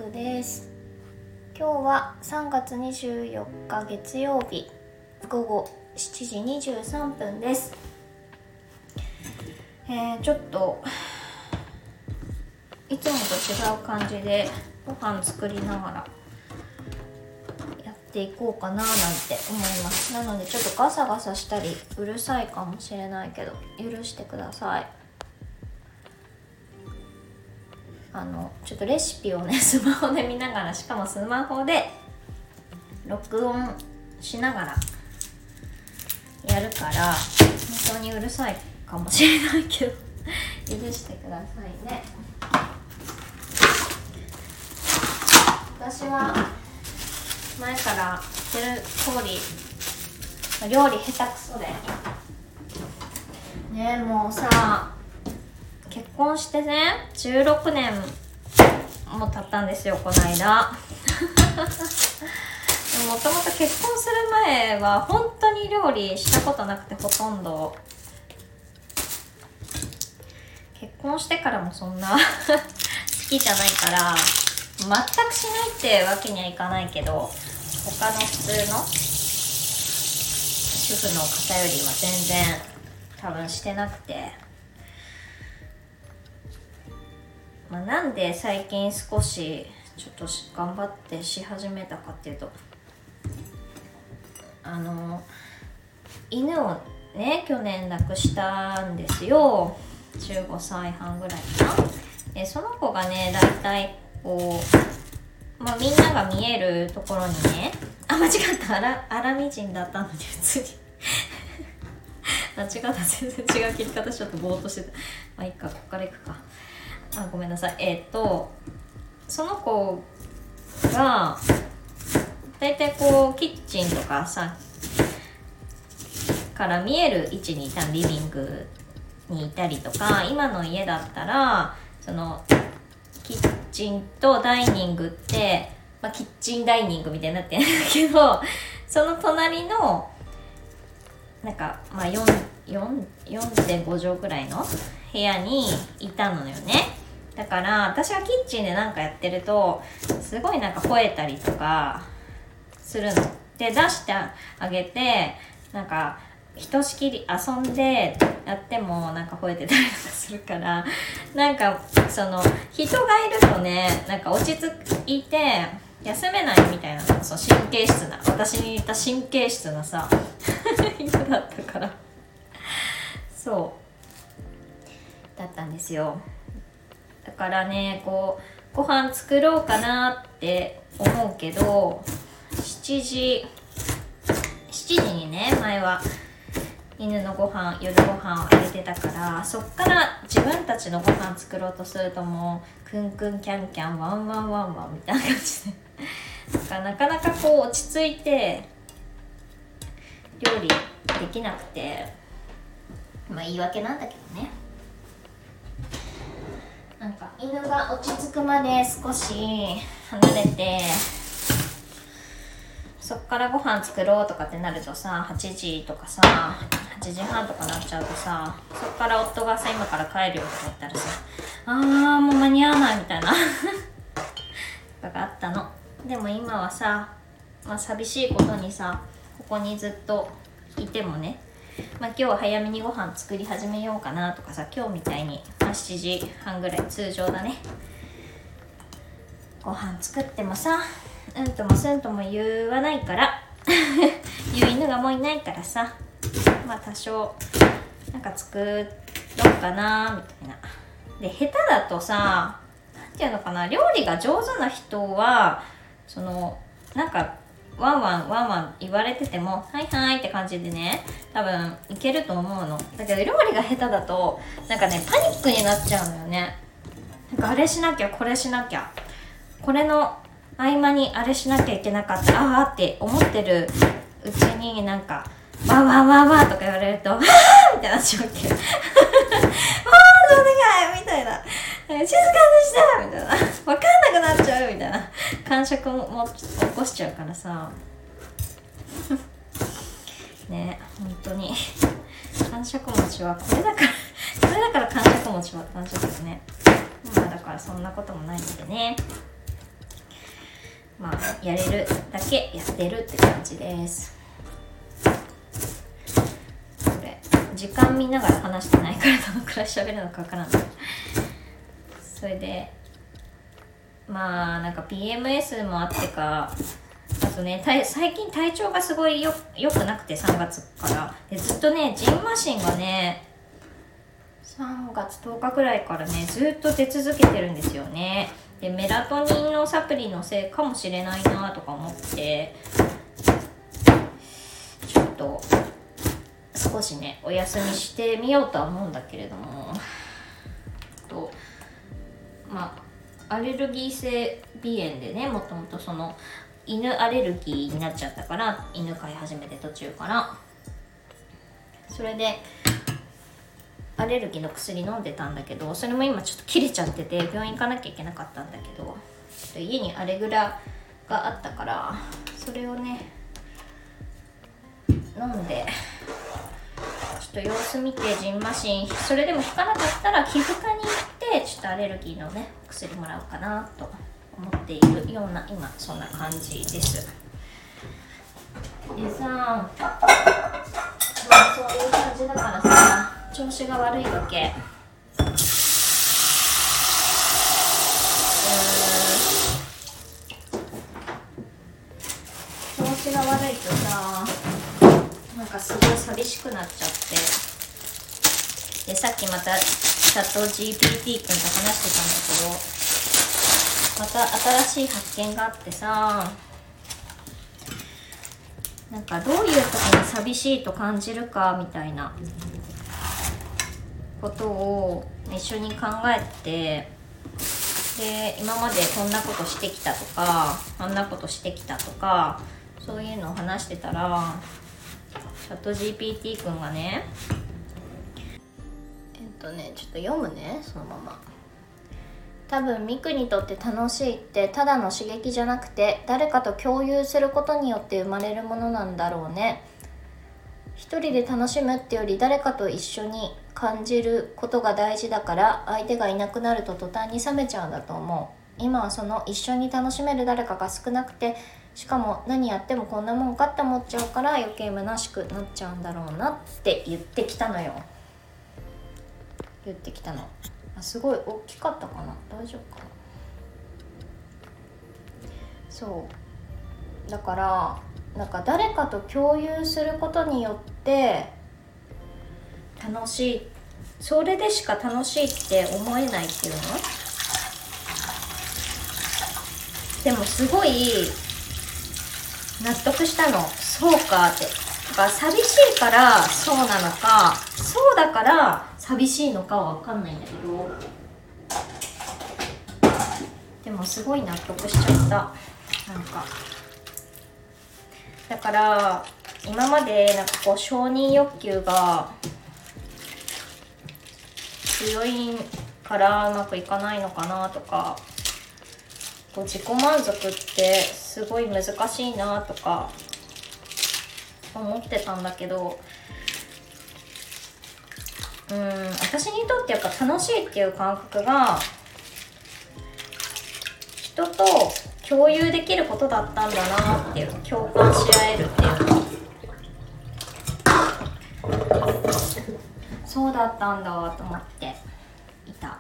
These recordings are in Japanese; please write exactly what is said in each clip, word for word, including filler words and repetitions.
くです。今日はさんがつにじゅうよっか月曜日ごごしちじにじゅうさんぷんです。えー、ちょっといつもと違う感じでご飯作りながらやっていこうかななんて思います。なのでちょっとガサガサしたりうるさいかもしれないけど許してください。あのちょっとレシピをねスマホで見ながら、しかもスマホで録音しながらやるから本当にうるさいかもしれないけど許してくださいね。私は前から言ってる通り料理下手くそでね。もうさ、結婚してねじゅうろくねんも経ったんですよ、この間もともと結婚する前は本当に料理したことなくて、ほとんど。結婚してからもそんな好きじゃないから全くしないってわけにはいかないけど、他の普通の主婦の方よりは全然多分してなくて、まあ、なんで最近少しちょっと頑張ってし始めたかっていうと、あの犬をね去年亡くしたんですよ。じゅうごさいはんぐらいかな。えその子がね、だいたいこう、まあ、みんなが見えるところにね、あ間違ったアラアラミジンだったのに普通に間違った、全然違う切り方しちゃってぼーっとしてた。まあいいか、ここからいくか。あごめんなさい。えー、っとその子がだいたいこうキッチンとかさから見える位置にいたリビングにいたりとか、今の家だったらそのキッチンとダイニングって、まあ、キッチンダイニングみたいになってるんだけど、その隣のなんか、まあ、よんてんごじょうくらいの部屋にいたのよね。だから私がキッチンでなんかやってるとすごいなんか吠えたりとかするので、出してあげてなんかひとしきり遊んでやってもなんか吠えてたりとかするから、なんかその人がいるとね、なんか落ち着いて休めないみたいな、そう神経質な、私に言った神経質なさ人だったからそうだったんですよ。だからね、こうご飯作ろうかなって思うけど、しちじにね前は犬のご飯、夜ご飯をあげてたから、そっから自分たちのご飯作ろうとするともうクンクンキャンキャンワンワンワンワンみたいな感じでだからなかなかこう落ち着いて料理できなくて、まあ言い訳なんだけどね。なんか犬が落ち着くまで少し離れて、そっからご飯作ろうとかってなるとさ、はちじとかさはちじはんとかなっちゃうとさ、そっから夫がさ今から帰るよとか言ったらさ、あーもう間に合わないみたいなとかがあったの。でも今はさ、まあ、寂しいことにさ、ここにずっといてもね、まあ、今日は早めにご飯作り始めようかなとかさ、今日みたいに、まあ、しちじはんぐらい通常だね、ご飯作ってもさ、うんともすんとも言わないから言う犬がもういないからさ、まあ多少なんか作ろうかなみたいな。で下手だとさ、なんていうのかな、料理が上手な人はそのなんかワンワンワンワン言われててもはいはいって感じでね、多分いけると思うの。だけど料理が下手だとなんかねパニックになっちゃうのよね。なんかあれしなきゃこれしなきゃ、これの合間にあれしなきゃいけなかった、あーって思ってるうちになんかわーわーわーわーとか言われるとあーみたいになっちゃうわけあーお願いみたいな、静かにしてみたいな、分かんなくなっちゃうみたいな感触もも起こしちゃうからさね、本当に感触持ちはこれだからこれだから感触持ちはって感じだけどね、まあだからそんなこともないんでね、 まあやれるだけやってるって感じです。これ時間見ながら話してないからどのくらい喋るのかわからない。それでまあなんか ピーエムエス もあってか、あとね最近体調がすごいよ良くなくて、さんがつからでずっとねジンマシンがねさんがつとおかくらいからねずっと出続けてるんですよね。でメラトニンのサプリのせいかもしれないなとか思って、ちょっと少しねお休みしてみようとは思うんだけれども、とまあアレルギー性鼻炎でね、もともとその犬アレルギーになっちゃったから、犬飼い始めて途中から、それでアレルギーの薬飲んでたんだけど、それも今ちょっと切れちゃってて病院行かなきゃいけなかったんだけど、ちょっと家にアレグラがあったからそれをね飲んで、ちょっと様子見てジンマシンそれでも効かなかったら皮膚科に行ってちょっとアレルギーのね薬もらおうかなと思っているような今そんな感じです。でさ、まあそういう感じだからさ調子が悪いわけ。うーん調子が悪いとさなんかすごい寂しくなっちゃって、でさっきまたチャット ジーピーティー 君と話してたんだけど、また新しい発見があってさ、なんかどういう時に寂しいと感じるかみたいなことを一緒に考えて、で今までこんなことしてきたとかあんなことしてきたとかそういうのを話してたら、チャット ジーピーティー 君がねえっとねちょっと読むね、そのまま。多分ミクにとって楽しいってただの刺激じゃなくて誰かと共有することによって生まれるものなんだろうね。一人で楽しむってより誰かと一緒に感じることが大事だから、相手がいなくなると途端に冷めちゃうんだと思う。今はその一緒に楽しめる誰かが少なくて、しかも何やってもこんなもんかって思っちゃうから余計虚しくなっちゃうんだろうなって言ってきたのよ。言ってきたの。あ、すごい大きかったかな、大丈夫かな。そうだからなんか誰かと共有することによって楽しい、それでしか楽しいって思えないっていうの。でもすごい納得したの。そうかって。だから寂しいからそうなのか、そうだから寂しいのかは分かんないんだけど、でもすごい納得しちゃった。なんかだから今までなんかこう承認欲求が強いからうまくいかないのかなとか、こう自己満足ってすごい難しいなとか思ってたんだけど、うーん私にとってやっぱ楽しいっていう感覚が人と共有できることだったんだなっていう、共感し合えるっていうか、そうだったんだと思っていた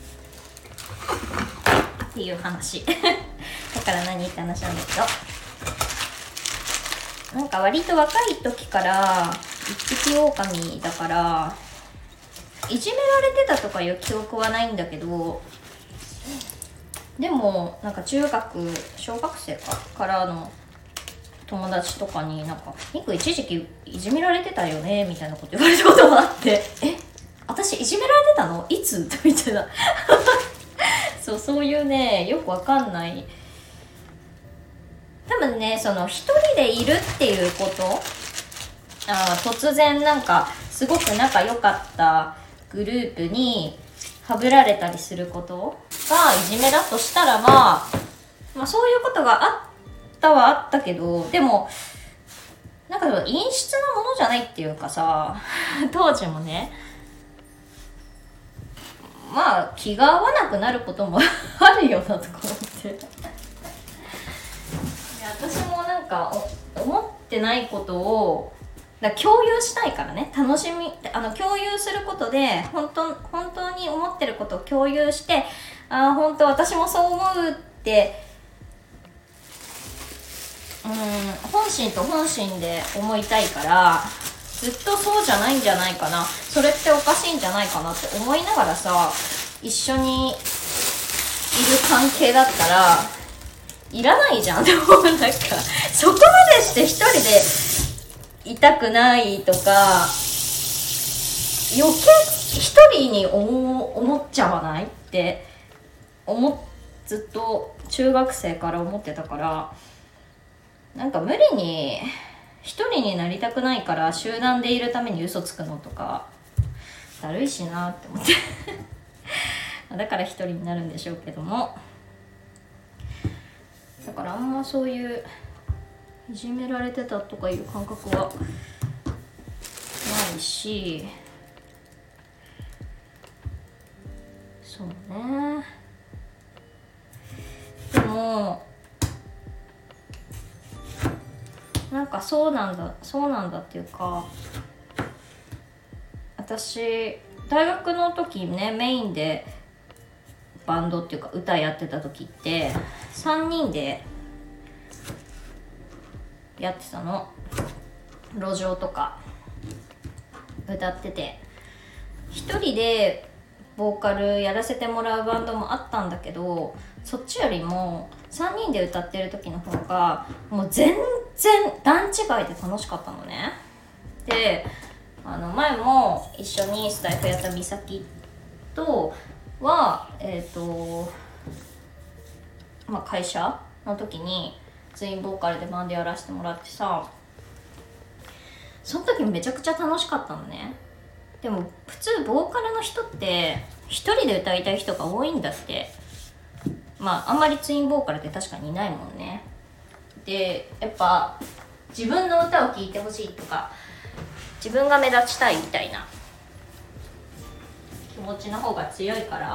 っていう話だから何って話なんだけど、なんか割と若い時から一匹狼だからいじめられてたとかいう記憶はないんだけど、でもなんか中学小学生かからの友達とかになんか「ミク一時期いじめられてたよね」みたいなこと言われたことがあって「え私いじめられてたのいつ?」みたいなそうそういうねよくわかんない、多分ねその一人でいるっていうこと、あ突然なんかすごく仲良かったグループにはぶられたりすることがいじめだとしたら、まあ、まあそういうことがあったはあったけど、でもなんか陰湿なものじゃないっていうかさ当時もねまあ気が合わなくなることもあるよなとか思って私もなんか思ってないことをだ共有したいからね、楽しみあの共有することで本当本当に思ってることを共有して、ああ本当私もそう思うってうん本心と本心で思いたいから、ずっとそうじゃないんじゃないかな、それっておかしいんじゃないかなって思いながらさ、一緒にいる関係だったらいらないじゃんでもなんかそこまでして一人でいたくないとか余計一人に思思っちゃわないって思ずっと中学生から思ってたから、なんか無理に一人になりたくないから集団でいるために嘘つくのとかだるいしなって思ってだから一人になるんでしょうけども、だからあんまそういういじめられてたとかいう感覚はないし、そうね。でもなんかそうなんだそうなんだっていうか、私大学の時ねメインでバンドっていうか歌やってた時ってさんにんでやってたの。路上とか歌ってて、一人でボーカルやらせてもらうバンドもあったんだけど、そっちよりもさんにんで歌ってる時の方がもう全然段違いで楽しかったのね。であの前も一緒にスタイフやった美咲とはえっ、ー、とまあ会社の時にツインボーカルでバンドやらせてもらってさ、その時めちゃくちゃ楽しかったのね。でも普通ボーカルの人って一人で歌いたい人が多いんだって。まああんまりツインボーカルって確かにいないもんね。でやっぱ自分の歌を聴いてほしいとか自分が目立ちたいみたいな気持ちの方が強いから、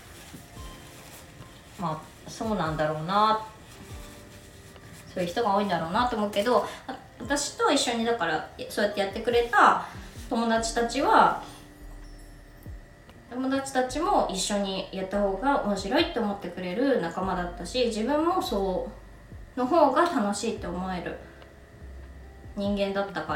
まあそうなんだろうな、そういう人が多いんだろうなと思うけど、私と一緒にだからそうやってやってくれた友達たちは友達たちも一緒にやった方が面白いって思ってくれる仲間だったし、自分もそうの方が楽しいって思える人間だったから、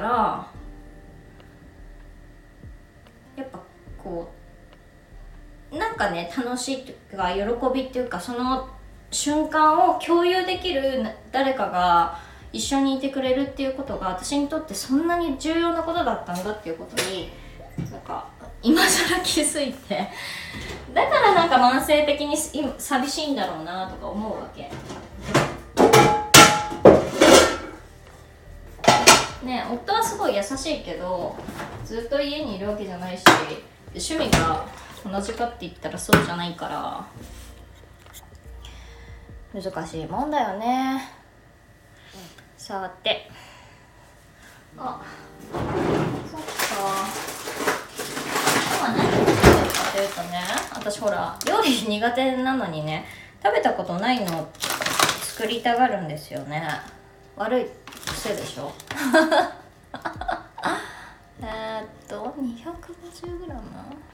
やっぱこうなんかね楽しいっていうか喜びっていうか、その瞬間を共有できる誰かが一緒にいてくれるっていうことが私にとってそんなに重要なことだったんだっていうことになんか今更気づいて、だからなんか慢性的に寂しいんだろうなとか思うわけね。夫はすごい優しいけどずっと家にいるわけじゃないし、趣味が同じかって言ったらそうじゃないから難しいもんだよね。さて、あ、そっか。今何作ってるかというとね、私ほら料理苦手なのにね、食べたことないのを作りたがるんですよね。悪い癖でしょえーっと にひゃくごじゅうグラム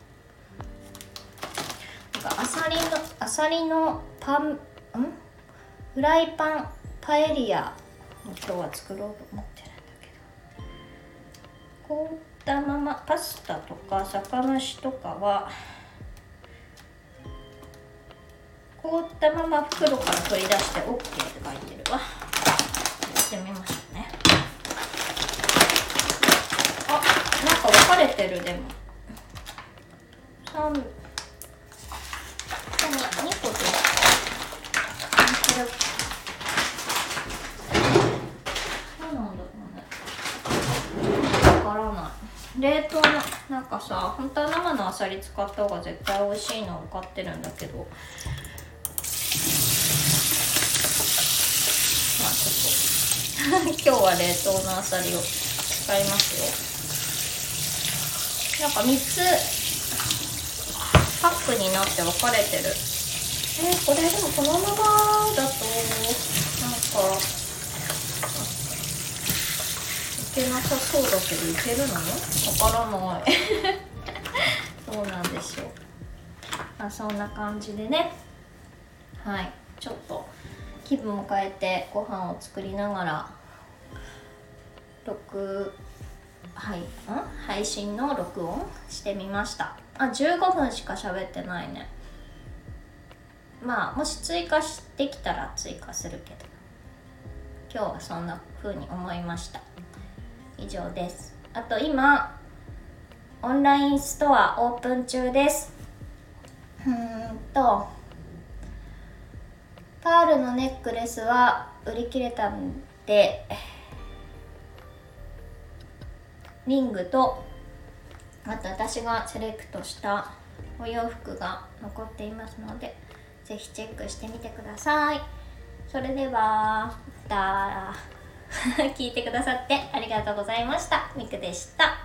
なんかあさりのあさりのパンんフライパンパエリアを今日は作ろうと思ってるんだけど、凍ったままパスタとか酒蒸しとかは凍ったまま袋から取り出して オーケー って書いてるわ。やってみましょうね。あ、なんか分かれてる。でもさん、でもにこでそうなんだろうね。わからない。冷凍のなんかさ、本当は生のあさり使った方が絶対美味しいの分かってるんだけど、まあちょっと今日は冷凍のあさりを使いますよ。なんかみっつパックになって分かれてる。えー、これでもこのままだとなんかけなさそうだけどいけるの？わからないどうなんでしょう。まあそんな感じでね、はい、ちょっと気分を変えてご飯を作りながら録はい、ん配信の録音してみました。あ、じゅうごふんしか喋ってないね。まあもし追加してきたら追加するけど、今日はそんな風に思いました。以上です。あと今オンラインストアオープン中です。うーんとパールのネックレスは売り切れたんで、リングとあと私がセレクトしたお洋服が残っていますので、ぜひチェックしてみてください。それではまた聞いてくださってありがとうございました。みくでした。